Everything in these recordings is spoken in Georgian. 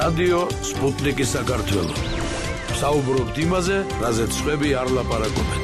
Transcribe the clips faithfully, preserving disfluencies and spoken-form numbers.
რადიო სპუტნიკის საქართველო. საუბრობთ იმაზე, რაზეც სხვები არ ლაპარაკობენ.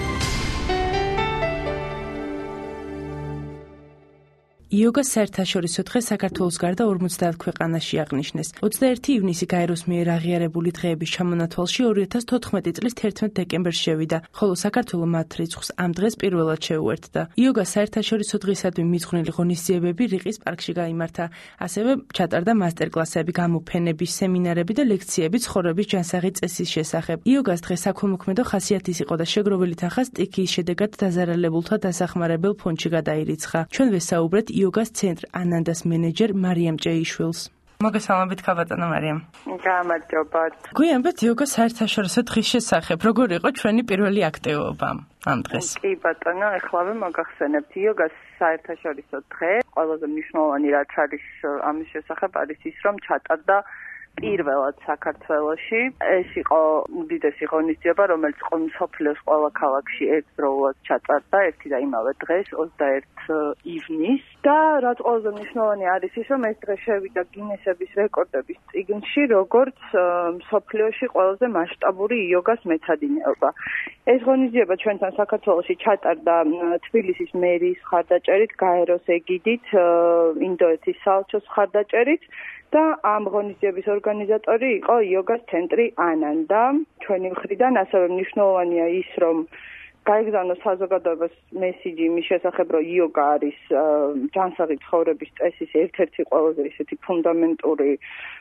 იოგას საერთაშორისო დღე საქართველოს გარდა ორმოცდაათ ქვეყანაში აღნიშნეს. ოცდაერთი ივნისი გაეროს მიერ აღიარებული დღეების ჩამონათვალში ორი ათას თოთხმეტი წლის თერთმეტ დეკემბერს შევიდა, ხოლო საქართველო მათ რიცხვს ამ დღეს პირველად შეუერთდა. იოგას საერთაშორისო დღისადმი მიძღვნილი ღონისძიებები რიყის პარკში გაიმართა. ასევე ჩატარდა მასტერკლასები, გამოფენები, სემინარები და ლექციები ცხოვრების ჯანსაღი წესის შესახებ. იოგას დღე საქველმოქმედო ხასიათის იყო და შეგროვილი თანხა სტიქიის შედეგად დაზარალებულთა დასახმარებელ ფონდში გადაირიცხა. ჩვენ ვესაუბრეთ იოგას ცენტრ ანანდას მენეჯერ მარიამ ჭეიშვილს. მოგესალმებით ქაბატონო მარიამ. გამარჯობათ. გვიანბეთ იოგას საერთაშორისო დღის შესახებ. როგორი იყო ჩვენი პირველი აქტივობა ამ დღეს? კი ბატონო, ეხლავე მოგახსენებთ იოგას საერთაშორისო დღე. ყველაზე მნიშვნელოვანი რაც არის ამის შესახებ არის ის, რომ ჩატარდა პირველად საქართველოში. ეს იყო უდიდესი ღონისძიება, რომელიც მსოფლიოს ყველა ქალაქში ერთდროულად ჩატარდა ერთი და იმავე დღეს, ოცდაერთი ივნისს. და რაც ყველაზე მნიშვნელოვანი არის ის, რომ ეს დღე შევიდა გინესების რეკორდების წიგნში, როგორც მსოფლიოში ყველაზე მასშტაბური იოგას მეცადინეობა. ეს ღონისძიება ჩვენთან საქართველოში ჩატარდა თბილისის მერიის მხარდაჭერით, გაეროს ეგიდით, ინდოეთის საელჩოს მხარდაჭერით. და ამ ღონისძიების ორგანიზატორი იყო იოგას ცენტრი ანანდა. ჩვენი მხრიდან ასევე მნიშვნელოვანია ის, რომ გაიგზავნოს საზოგადოებას მესიჯი იმის შესახებ, რომ იოგა არის ჯანსაღი ცხოვრების წესის ერთ-ერთი ყველაზე ისეთი ფუნდამენტური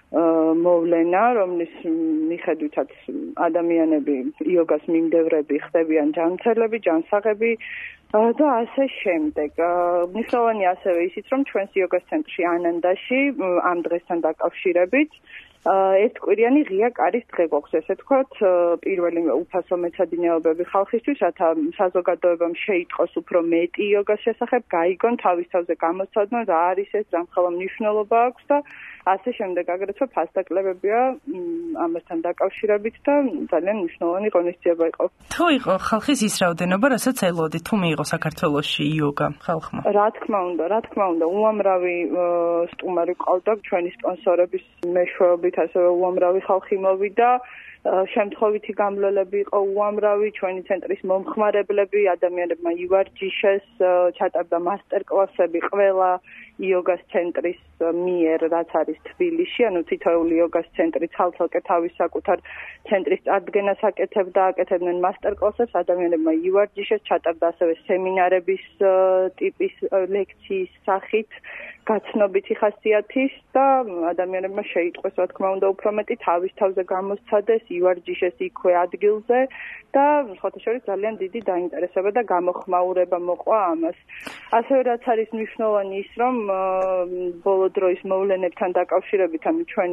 მოვლენა, რომლის მიხედვითაც ადამიანები იოგას მიმდევრები ხდებიან ჯანმრთელები, ჯანსაღები და ასე შემდეგ. მნიშვნელოვანი ასევე ისიც, რომ ჩვენს იოგას ცენტრში ანანდაში ამ დღესთან დაკავშირებით ერთკვირიანი ღია კარის დღე გვაქვს, ესე ვთქვათ, პირველი უფასო მეცადინეობები ხალხისთვის, რათა საზოგადოებამ შეიტყოს უფრო მეტი იოგას შესახებ, გაიგონ თავის თავზე გამოცადონ რა არის ეს, რა მხოლოდ მნიშვნელობა აქვს და ასე შემდეგ. აგრეთვე ფასდაკლებებია ამასთან დაკავშირებით და ძალიან მნიშვნელოვანი ღონისძიება იყო. თუ იყო ხალხის ის რაოდენობა, რასაც ელოდი, თუ მიიღო საქართველოში იოგა ხალხმა? რა თქმა უნდა, რა თქმა უნდა, უამრავი სტუმარი ყავდა ჩვენი სპონსორების მეშვეობით, ასევე უამრავი ხალხი მოვიდა. შემთხვევითი გამლოლები იყო უამრავი, ჩვენი ცენტრის მომხმარებლები, ადამიანებმა ივარჯიშეს, ჩატარდა მასტერკლასები ყველა იოგას ცენტრის მიერ, რაც არის თბილისში, ანუ თითოეული იოგას ცენტრი ცალ-ცალკე თავის საკუთარ ცენტრის წარდგენას აკეთებდა, აკეთებდნენ მასტერკლასებს, ადამიანებმა ივარჯიშეს, ჩატარდა ასევე სემინარების ტიპის ლექციის სახით, გაცნობითი ხასიათის და ადამიანებმა შეიტყვეს, რა თქმა უნდა, უფრო მეტი თავის თავზე გამოსცადეს, ივარჯიშეს იქვე ადგილზე და სხვათა შორის ძალიან დიდი დაინტერესება და გამოხმაურება მოყვა ამას. ასევე რაც არის მნიშვნელოვანი ის, რომ ბოლო დროის მოვლენებთან დაკავშირებით, ანუ ჩვენ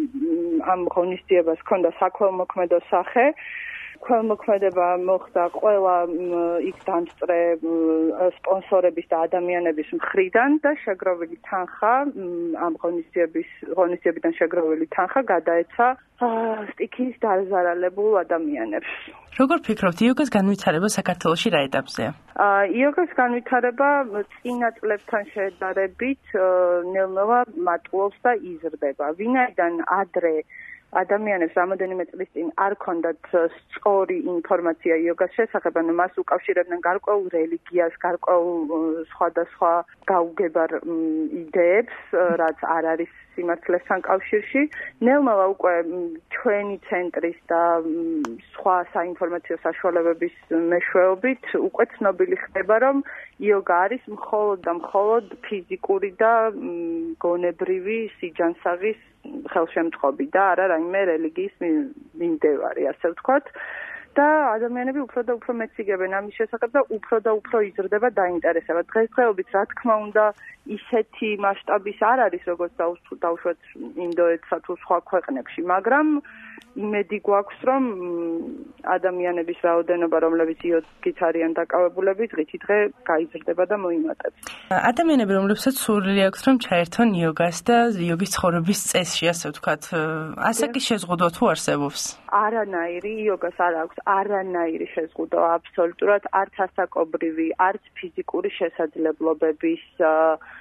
ამ ღონისძიებას ჰქონდა საქველმოქმედო სახე. ქველმოქმედება მოხდა ყველა იქ დამსწრე სპონსორების და ადამიანების მხრიდან და შეგროვილი თანხა ამ ღონისძიების ღონისძიებიდან შეგროვილი თანხა გადაეცა სტიქიის დაზარალებულ ადამიანებს. როგორ ფიქრობთ, იოგას განვითარება საქართველოში რა ეტაპზეა? იოგას განვითარება წინა წლებთან შედარებით ნელ-ნელა მატულობს და იზრდება. ვინაიდან ადრე ადამიანებს რამოდენიმე წლის წინ არ ქონდათ სწორი ინფორმაცია იოგას შესახებ, ანუ მას უკავშირებდნენ გარკვეულ რელიგიას, გარკვეულ სხვადასხვა გაუგებარ იდეებს, რაც არ არის სიმართლესთან კავშირში. ნელ-ნელა უკვე ჩვენი ცენტრის და სხვა საინფორმაციო საშუალებების მეშვეობით უკვე ცნობილი ხდება, რომ იოგა არის მხოლოდ და მხოლოდ ფიზიკური და გონებრივი სიჯანსაღის ხელშემწყობი და არა რაიმე რელიგიის მიმდევარი, ასე ვთქვათ. და ადამიანები უფრო და უფრო მეც იგებენ ამის შესახებ და უფრო და უფრო იზრდება დაინტერესება. დღესდღეობით, რა თქმა უნდა, ისეთი მასშტაბის არ არის, როგორც დავუშვათ ინდოეთსა თუ სხვა ქვეყნებში, მაგრამ იმედი გვაქვს, რომ ადამიანების რაოდენობა, რომლებიც იოგით არიან დაკავებულები, დღითი დღე გაიზრდება და მოიმატებს. ადამიანები, რომლებსაც სურვილი აქვს, რომ ჩაერთონ იოგას და იოგის ცხოვრების წესში, ასე ვთქვათ, ასაკი შეზღუდვა თუ არსებობს? არანაირი იოგას არ აქვს არანაირი შეზღუდვა აბსოლუტურად არც ასაკობრივი, არც ფიზიკური შესაძლებლობების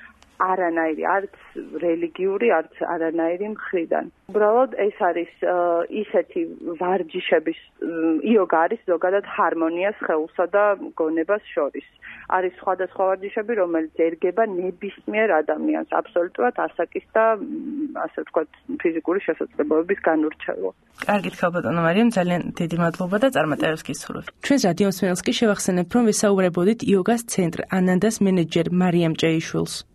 არანაირი, არც რელიგიური, არც არანაირი მხრიდან. უბრალოდ ეს არის ისეთი ვარჯიშების იოგა არის ზოგადად ჰარმონია სხეულსა და გონებას შორის. არის სხვადასხვა ვარჯიშები, რომელიც ერგება ნებისმიერ ადამიანს, აბსოლუტურად ასაკის და ასე ვთქვათ, ფიზიკური შესაძლებლობების განურჩევლად. კარგით, ხალბატონო მარიამ, ძალიან დიდი მადლობა და წარმატებებს გისურვებთ. ჩვენს რადიო მსმენელს კი შევახსენებთ, რომ ვესაუბრებოდით იოგას ცენტრ ანანდას მენეჯერ მარიამ ჭეიშვილს.